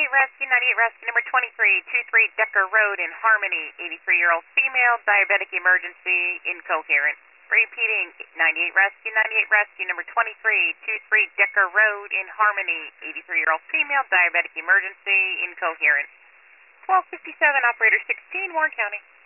Rescue, 98 Rescue, number 2323 Decker Road in Harmony, 83-year-old female, diabetic emergency, incoherent. Repeating, 98 Rescue, number 2323 Decker Road in Harmony, 83-year-old female, diabetic emergency, incoherent. 1257, operator 16, Warren County.